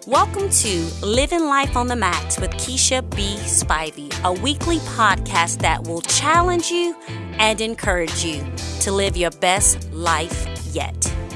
Welcome to Living Life on the Max with Keisha B. Spivey, a weekly podcast that will challenge you and encourage you to live your best life yet.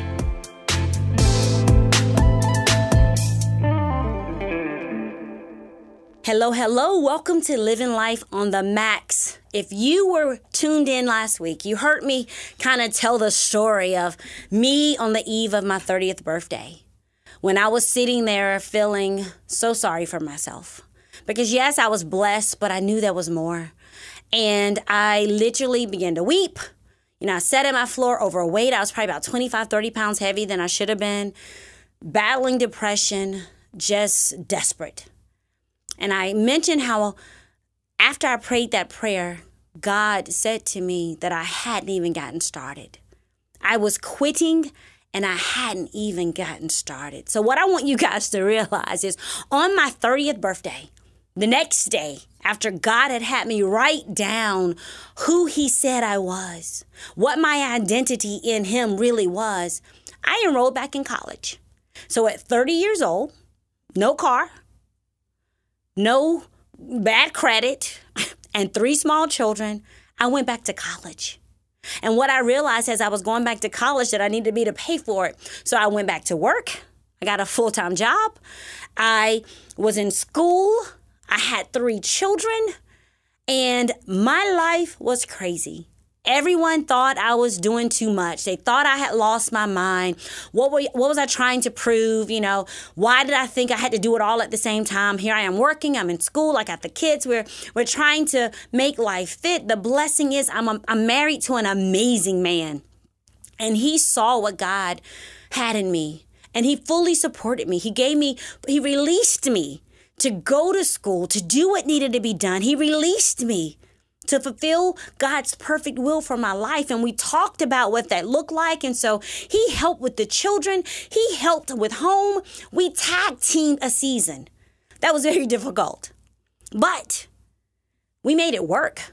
Hello. Welcome to Living Life on the Max. If you were tuned in last week, you heard me kind of tell the story of me on the eve of my 30th birthday. When I was sitting there feeling so sorry for myself. Because yes, I was blessed, but I knew there was more. And I literally began to weep. I sat at my floor overweight. I was probably about 25, 30 pounds heavy than I should have been. Battling depression, just desperate. And I mentioned how after I prayed that prayer, God said to me that I hadn't even gotten started. I was quitting and I hadn't even gotten started. So what I want you guys to realize is on my 30th birthday, the next day, after God had me write down who he said I was, what my identity in him really was, I enrolled back in college. So at 30 years old, no car, no bad credit, and 3 small children, I went back to college. And what I realized as I was going back to college that I needed to be to pay for it. So I went back to work. I got a full-time job. I was in school. I had 3 children. And my life was crazy. Everyone thought I was doing too much. They thought I had lost my mind. What was I trying to prove? Why did I think I had to do it all at the same time? Here I am working. I'm in school. I got the kids. We're trying to make life fit. The blessing is I'm married to an amazing man. And he saw what God had in me. And he fully supported me. He released me to go to school, to do what needed to be done. He released me to fulfill God's perfect will for my life. And we talked about what that looked like. And so he helped with the children. He helped with home. We tag teamed a season. That was very difficult. But we made it work.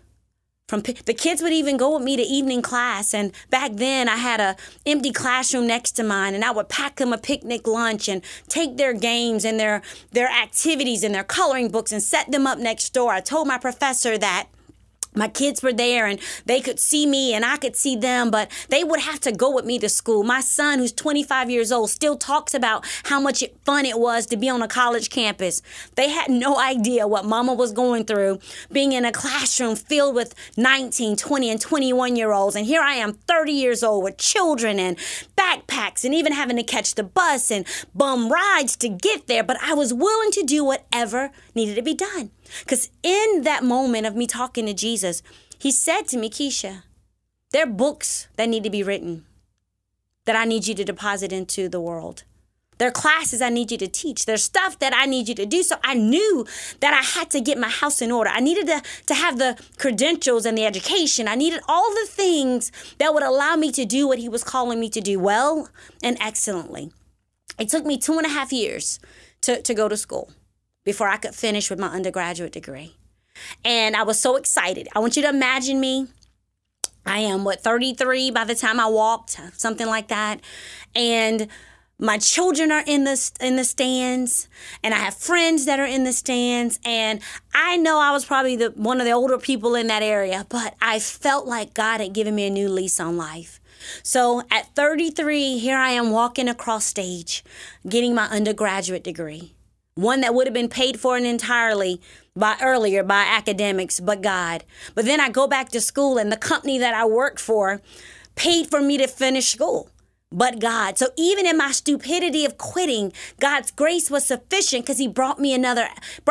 The kids would even go with me to evening class. And back then I had an empty classroom next to mine. And I would pack them a picnic lunch and take their games and their activities and their coloring books and set them up next door. I told my professor that my kids were there and they could see me and I could see them, but they would have to go with me to school. My son, who's 25 years old, still talks about how much fun it was to be on a college campus. They had no idea what mama was going through, being in a classroom filled with 19, 20, and 21-year-olds. And here I am, 30 years old with children and backpacks and even having to catch the bus and bum rides to get there. But I was willing to do whatever needed to be done. Because in that moment of me talking to Jesus, he said to me, Keisha, there are books that need to be written that I need you to deposit into the world. There are classes I need you to teach. There's stuff that I need you to do. So I knew that I had to get my house in order. I needed to have the credentials and the education. I needed all the things that would allow me to do what he was calling me to do well and excellently. It took me 2.5 years to go to school before I could finish with my undergraduate degree. And I was so excited. I want you to imagine me. I am, 33 by the time I walked, something like that. And my children are in the stands, and I have friends that are in the stands. And I know I was probably one of the older people in that area, but I felt like God had given me a new lease on life. So at 33, here I am walking across stage, getting my undergraduate degree. One that would have been paid for entirely by academics, but God. But then I go back to school and the company that I worked for paid for me to finish school, but God. So even in my stupidity of quitting, God's grace was sufficient because he brought me another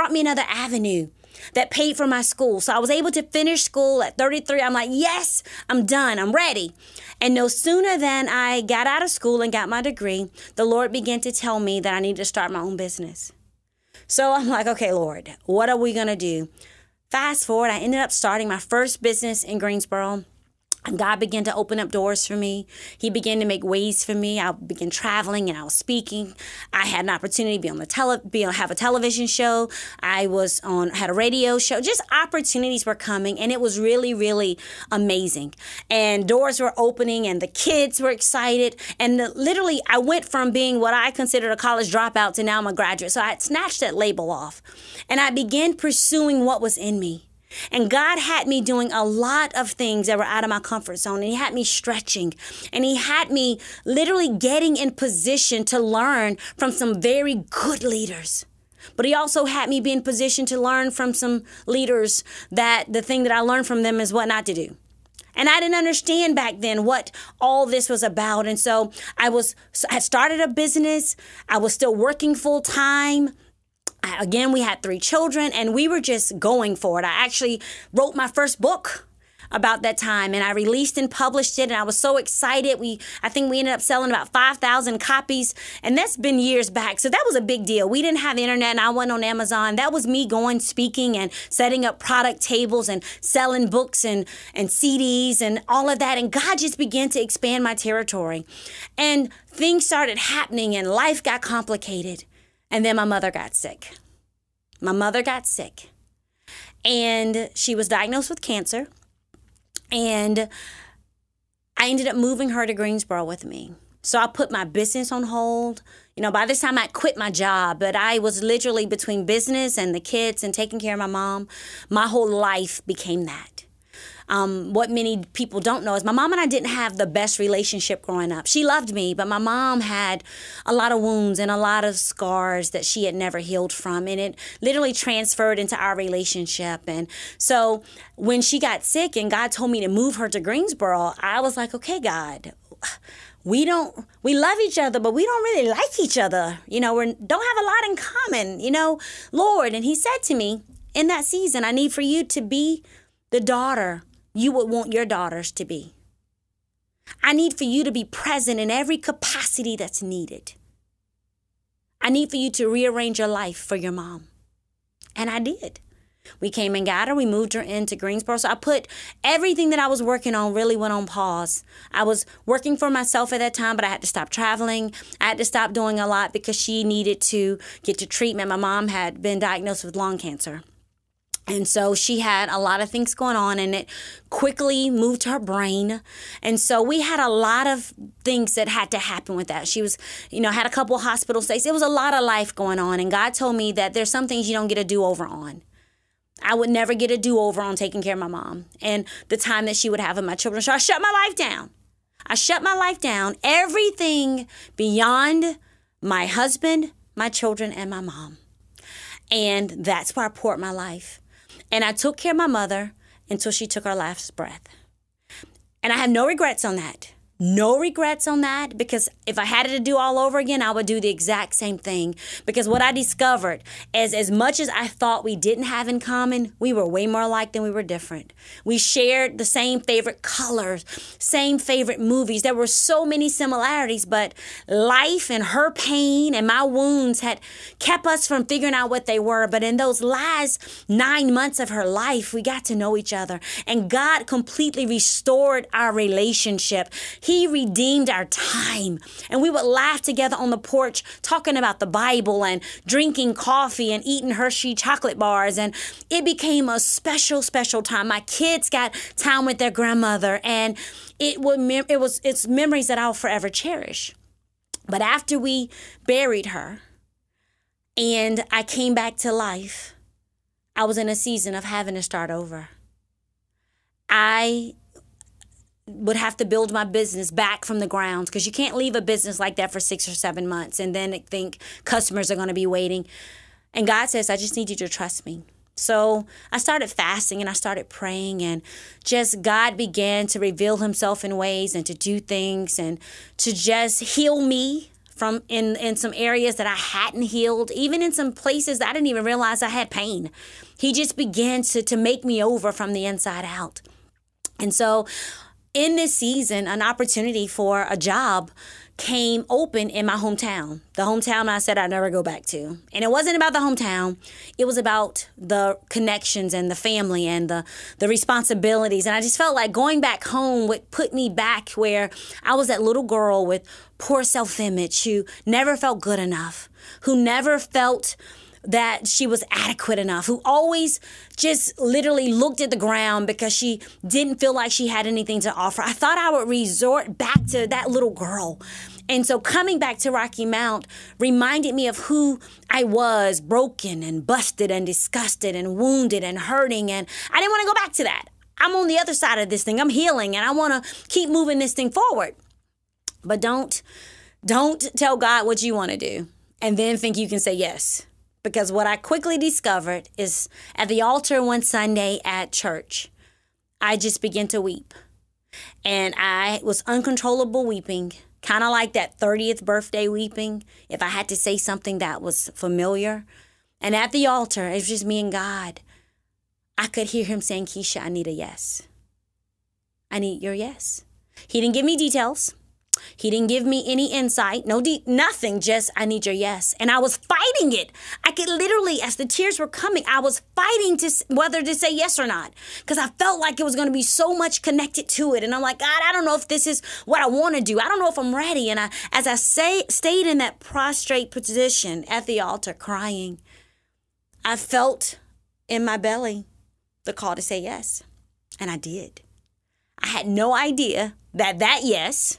avenue that paid for my school. So I was able to finish school at 33. I'm like, yes, I'm done. I'm ready. And no sooner than I got out of school and got my degree, the Lord began to tell me that I need to start my own business. So I'm like, okay, Lord, what are we going to do? Fast forward, I ended up starting my first business in Greensboro. And God began to open up doors for me. He began to make ways for me. I began traveling and I was speaking. I had an opportunity to be on the have a television show. I had a radio show. Just opportunities were coming, and it was really, really amazing. And doors were opening, and the kids were excited. And literally, I went from being what I considered a college dropout to now I'm a graduate. So I had snatched that label off, and I began pursuing what was in me. And God had me doing a lot of things that were out of my comfort zone. And He had me stretching. And He had me literally getting in position to learn from some very good leaders. But He also had me be in position to learn from some leaders that the thing that I learned from them is what not to do. And I didn't understand back then what all this was about. And so I had started a business. I was still working full time. Again, we had 3 children, and we were just going for it. I actually wrote my first book about that time, and I released and published it, and I was so excited. I think we ended up selling about 5,000 copies, and that's been years back. So that was a big deal. We didn't have the internet, and I went on Amazon. That was me going, speaking, and setting up product tables and selling books and CDs and all of that. And God just began to expand my territory. And things started happening, and life got complicated. And then my mother got sick. And she was diagnosed with cancer. And I ended up moving her to Greensboro with me. So I put my business on hold. By this time I quit my job, but I was literally between business and the kids and taking care of my mom. My whole life became that. What many people don't know is my mom and I didn't have the best relationship growing up. She loved me, but my mom had a lot of wounds and a lot of scars that she had never healed from. And it literally transferred into our relationship. And so when she got sick and God told me to move her to Greensboro, I was like, okay, God, we love each other, but we don't really like each other. We don't have a lot in common, Lord. And He said to me in that season, I need for you to be the daughter you would want your daughters to be. I need for you to be present in every capacity that's needed. I need for you to rearrange your life for your mom. And I did. We came and got her. We moved her into Greensboro. So I put everything that I was working on really went on pause. I was working for myself at that time, but I had to stop traveling. I had to stop doing a lot because she needed to get to treatment. My mom had been diagnosed with lung cancer. And so she had a lot of things going on, and it quickly moved to her brain. And so we had a lot of things that had to happen with that. She was, had a couple of hospital stays. It was a lot of life going on. And God told me that there's some things you don't get a do-over on. I would never get a do-over on taking care of my mom and the time that she would have with my children. So I shut my life down. Everything beyond my husband, my children, and my mom. And that's where I poured my life. And I took care of my mother until she took her last breath. And I have no regrets on that. Because if I had it to do all over again, I would do the exact same thing. Because what I discovered is as much as I thought we didn't have in common, we were way more alike than we were different. We shared the same favorite colors, same favorite movies. There were so many similarities, but life and her pain and my wounds had kept us from figuring out what they were. But in those last 9 months of her life, we got to know each other. And God completely restored our relationship. He redeemed our time, and we would laugh together on the porch talking about the Bible and drinking coffee and eating Hershey chocolate bars, and it became a special, special time. My kids got time with their grandmother, and it's memories that I'll forever cherish. But after we buried her and I came back to life, I was in a season of having to start over. I would have to build my business back from the ground, because you can't leave a business like that for 6 or 7 months and then think customers are going to be waiting. And God says, I just need you to trust me. So I started fasting and I started praying, and just God began to reveal Himself in ways and to do things and to just heal me from in some areas that I hadn't healed, even in some places that I didn't even realize I had pain. He just began to make me over from the inside out. And so in this season, an opportunity for a job came open in my hometown, the hometown I said I'd never go back to. And it wasn't about the hometown. It was about the connections and the family and the responsibilities. And I just felt like going back home would put me back where I was that little girl with poor self-image who never felt good enough, who never felt that she was adequate enough, who always just literally looked at the ground because she didn't feel like she had anything to offer. I thought I would resort back to that little girl. And so coming back to Rocky Mount reminded me of who I was, broken and busted and disgusted and wounded and hurting. And I didn't want to go back to that. I'm on the other side of this thing. I'm healing and I want to keep moving this thing forward. But don't tell God what you want to do and then think you can say yes. Because what I quickly discovered is at the altar one Sunday at church, I just began to weep. And I was uncontrollable weeping, kind of like that 30th birthday weeping, if I had to say something that was familiar. And at the altar, it was just me and God. I could hear him saying, Keisha, I need a yes. I need your yes. He didn't give me details. He didn't give me any insight, nothing, just I need your yes. And I was fighting it. I could literally, as the tears were coming, I was fighting to whether to say yes or not because I felt like it was going to be so much connected to it. And I'm like, God, I don't know if this is what I want to do. I don't know if I'm ready. And as I stayed in that prostrate position at the altar crying, I felt in my belly the call to say yes. And I did. I had no idea that yes,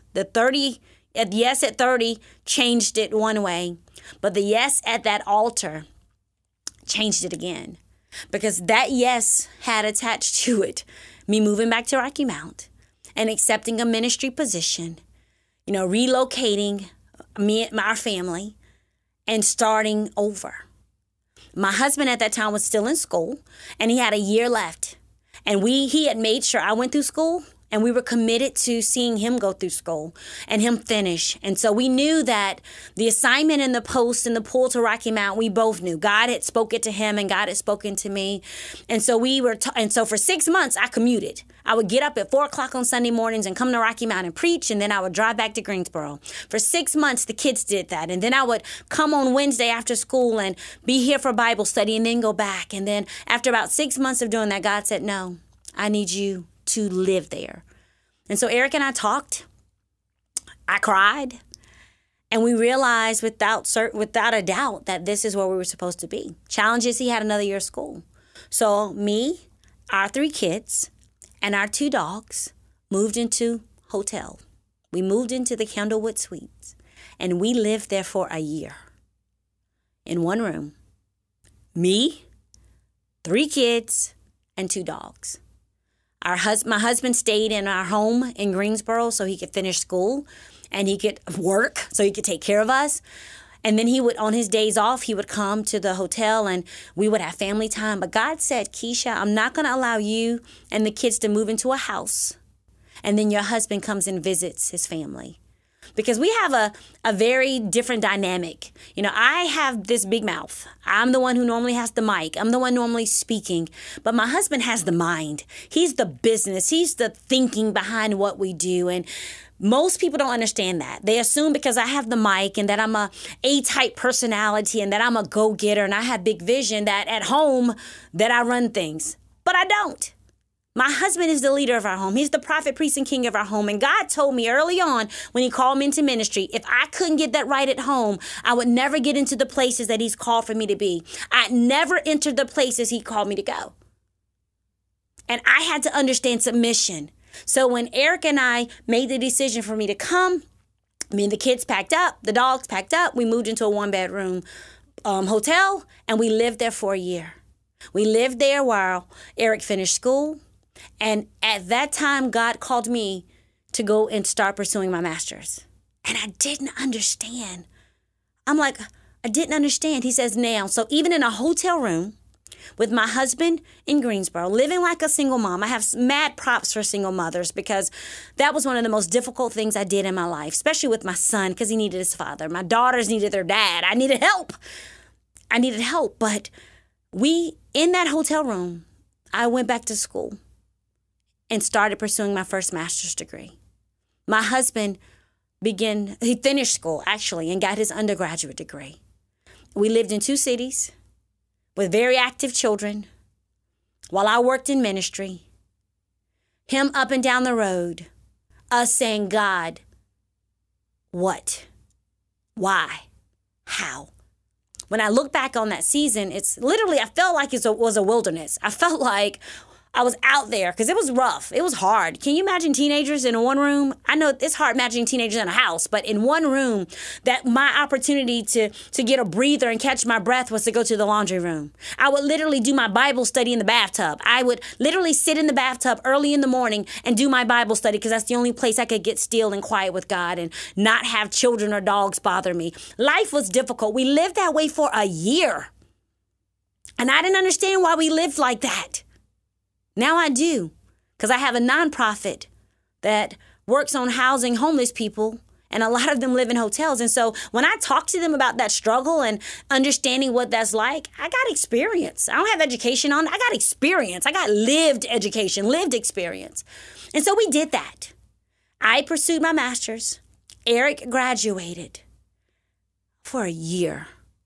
yes at 30 changed it one way, but the yes at that altar changed it again. Because that yes had attached to it me moving back to Rocky Mount and accepting a ministry position, relocating our family and starting over. My husband at that time was still in school and he had a year left. And he had made sure I went through school and we were committed to seeing him go through school and him finish. And so we knew that the assignment and the post and the pull to Rocky Mount, we both knew. God had spoken to him and God had spoken to me. And so so for 6 months, I commuted. I would get up at 4 o'clock on Sunday mornings and come to Rocky Mount and preach. And then I would drive back to Greensboro. For 6 months, the kids did that. And then I would come on Wednesday after school and be here for Bible study and then go back. And then after about 6 months of doing that, God said, no, I need you to live there. And so Eric and I talked. I cried. And we realized without a doubt that this is where we were supposed to be. Challenge is he had another year of school. So me, our 3 kids, and our 2 dogs moved into hotel. We moved into the Candlewood Suites. And we lived there for a year. In one room. Me, 3 kids, and 2 dogs. My husband stayed in our home in Greensboro so he could finish school and he could work so he could take care of us. And then on his days off, he would come to the hotel and we would have family time. But God said, Keisha, I'm not going to allow you and the kids to move into a house. And then your husband comes and visits his family. Because we have a very different dynamic. I have this big mouth. I'm the one who normally has the mic. I'm the one normally speaking. But my husband has the mind. He's the business. He's the thinking behind what we do. And most people don't understand that. They assume because I have the mic and that I'm a A-type personality and that I'm a go-getter and I have big vision that at home that I run things. But I don't. My husband is the leader of our home. He's the prophet, priest, and king of our home. And God told me early on when he called me into ministry, if I couldn't get that right at home, I would never get into the places that he's called for me to be. I'd never enter the places he called me to go. And I had to understand submission. So when Eric and I made the decision for me to come, me and the kids packed up, the dogs packed up, we moved into a 1-bedroom hotel, and we lived there for a year. We lived there while Eric finished school. And at that time, God called me to go and start pursuing my master's. And I didn't understand. I'm like, I didn't understand. He says now. So even in a hotel room with my husband in Greensboro, living like a single mom, I have mad props for single mothers because that was one of the most difficult things I did in my life, especially with my son because he needed his father. My daughters needed their dad. I needed help. But in that hotel room, I went back to school and started pursuing my first master's degree. My husband he finished school actually and got his undergraduate degree. We lived in 2 cities with very active children while I worked in ministry. Him up and down the road, us saying, God, what? Why? How? When I look back on that season, it's literally, I felt like it was a wilderness. I felt like I was out there because it was rough. It was hard. Can you imagine teenagers in one room? I know it's hard imagining teenagers in a house, but in one room, that my opportunity to get a breather and catch my breath was to go to the laundry room. I would literally do my Bible study in the bathtub. I would literally sit in the bathtub early in the morning and do my Bible study because that's the only place I could get still and quiet with God and not have children or dogs bother me. Life was difficult. We lived that way for a year. And I didn't understand why we lived like that. Now I do, because I have a nonprofit that works on housing homeless people, and a lot of them live in hotels. And so when I talk to them about that struggle and understanding what that's like, I got experience. I don't have education on it. I got experience. I got lived education, lived experience. And so we did that. I pursued my master's. Eric graduated for a year.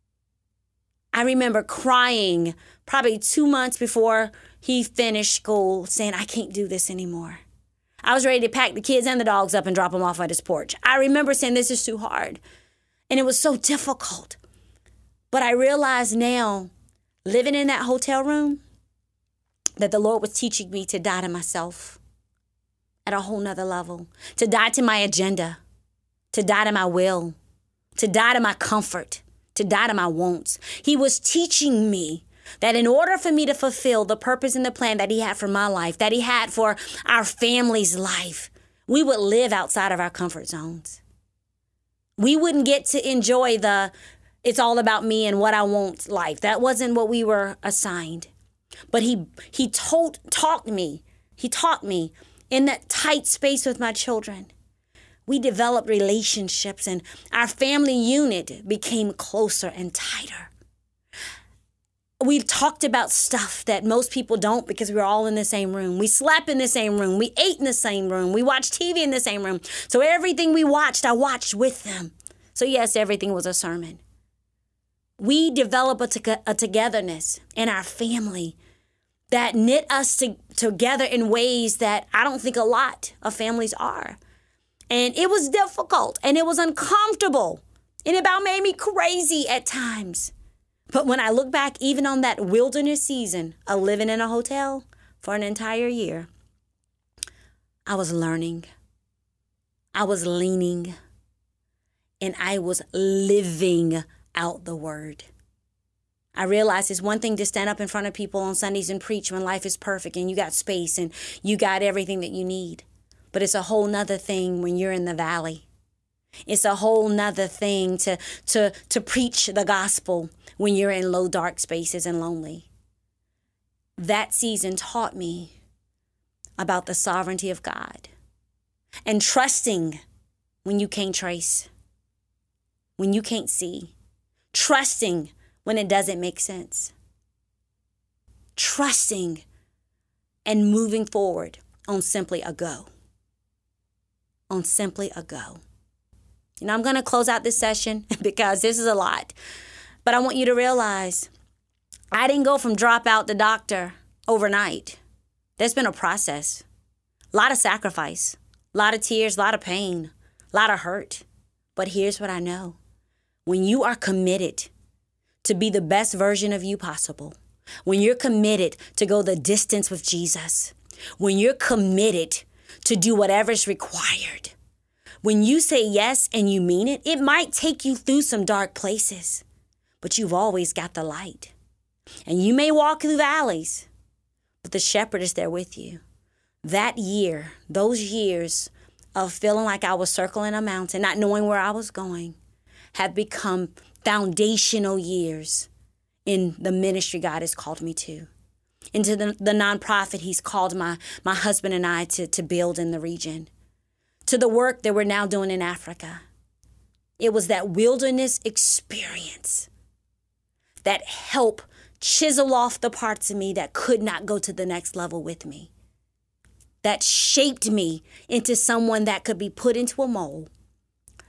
I remember crying probably 2 months before he finished school saying, I can't do this anymore. I was ready to pack the kids and the dogs up and drop them off at his porch. I remember saying, this is too hard. And it was so difficult. But I realized now, living in that hotel room, that the Lord was teaching me to die to myself at a whole nother level, to die to my agenda, to die to my will, to die to my comfort, to die to my wants. He was teaching me that in order for me to fulfill the purpose and the plan that he had for my life, that he had for our family's life, we would live outside of our comfort zones. We wouldn't get to enjoy it's all about me and what I want life. That wasn't what we were assigned. But he taught me in that tight space with my children. We developed relationships and our family unit became closer and tighter. We talked about stuff that most people don't because we were all in the same room. We slept in the same room. We ate in the same room. We watched TV in the same room. So everything we watched, I watched with them. So yes, everything was a sermon. We developed a togetherness in our family that knit us together in ways that I don't think a lot of families are. And it was difficult and it was uncomfortable and it about made me crazy at times. But when I look back, even on that wilderness season of living in a hotel for an entire year, I was learning, I was leaning, and I was living out the word. I realized it's one thing to stand up in front of people on Sundays and preach when life is perfect and you got space and you got everything that you need. But it's a whole nother thing when you're in the valley. It's a whole nother thing to preach the gospel when you're in low, dark spaces and lonely. That season taught me about the sovereignty of God and trusting when you can't trace, when you can't see, trusting when it doesn't make sense, trusting and moving forward on simply a go, on simply a go. You know, I'm going to close out this session because this is a lot. But I want you to realize I didn't go from dropout to doctor overnight. There's been a process. A lot of sacrifice, a lot of tears, a lot of pain, a lot of hurt. But here's what I know. When you are committed to be the best version of you possible, when you're committed to go the distance with Jesus, when you're committed to do whatever's required, when you say yes and you mean it, it might take you through some dark places, but you've always got the light. And you may walk through valleys, but the shepherd is there with you. That year, those years of feeling like I was circling a mountain, not knowing where I was going, have become foundational years in the ministry God has called me to, into the nonprofit he's called my husband and I to build in the region, to the work that we're now doing in Africa. It was that wilderness experience that helped chisel off the parts of me that could not go to the next level with me, that shaped me into someone that could be put into a mold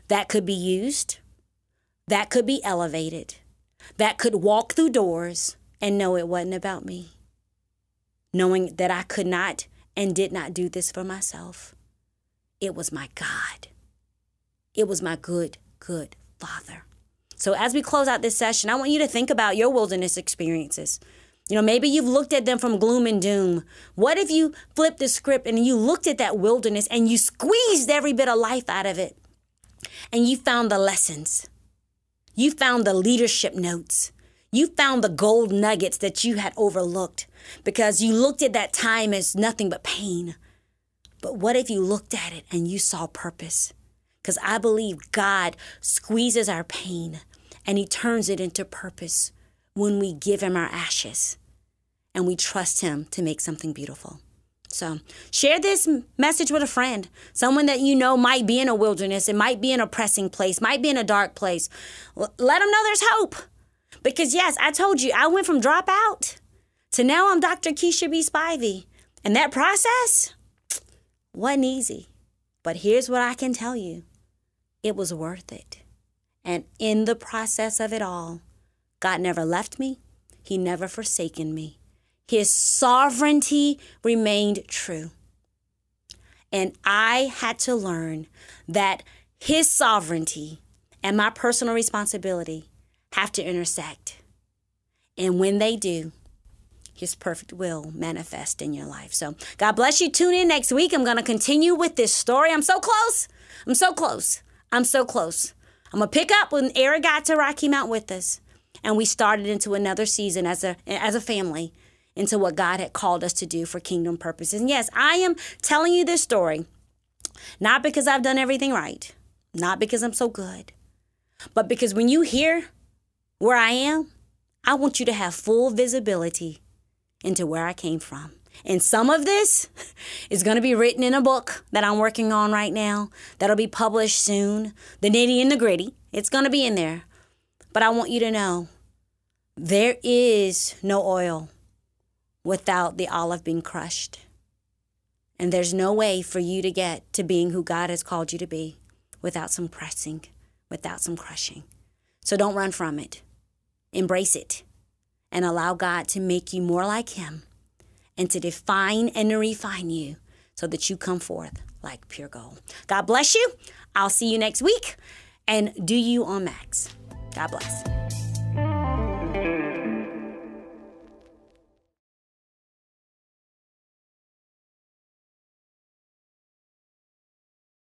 that could be used, that could be elevated, that could walk through doors and know it wasn't about me, knowing that I could not and did not do this for myself. It was my God. It was my good, good Father. So as we close out this session, I want you to think about your wilderness experiences. Maybe you've looked at them from gloom and doom. What if you flipped the script and you looked at that wilderness and you squeezed every bit of life out of it and you found the lessons? You found the leadership notes. You found the gold nuggets that you had overlooked because you looked at that time as nothing but pain. But what if you looked at it and you saw purpose? Because I believe God squeezes our pain and he turns it into purpose when we give him our ashes and we trust him to make something beautiful. So share this message with a friend, someone that you know might be in a wilderness, it might be in a pressing place, might be in a dark place. Let them know there's hope. Because yes, I told you, I went from dropout to now I'm Dr. Keisha B. Spivey. And that process wasn't easy. But here's what I can tell you. It was worth it. And in the process of it all, God never left me. He never forsaken me. His sovereignty remained true. And I had to learn that his sovereignty and my personal responsibility have to intersect. And when they do, his perfect will manifest in your life. So God bless you. Tune in next week. I'm going to continue with this story. I'm so close. I'm so close. I'm so close. I'm going to pick up when Eric got to Rocky Mount with us. And we started into another season as a family into what God had called us to do for kingdom purposes. And yes, I am telling you this story, not because I've done everything right, not because I'm so good, but because when you hear where I am, I want you to have full visibility into where I came from. And some of this is going to be written in a book that I'm working on right now that'll be published soon. The nitty and the gritty. It's going to be in there. But I want you to know there is no oil without the olive being crushed. And there's no way for you to get to being who God has called you to be without some pressing, without some crushing. So don't run from it. Embrace it and allow God to make you more like him and to define and to refine you so that you come forth like pure gold. God bless you. I'll see you next week. And do you on Max. God bless.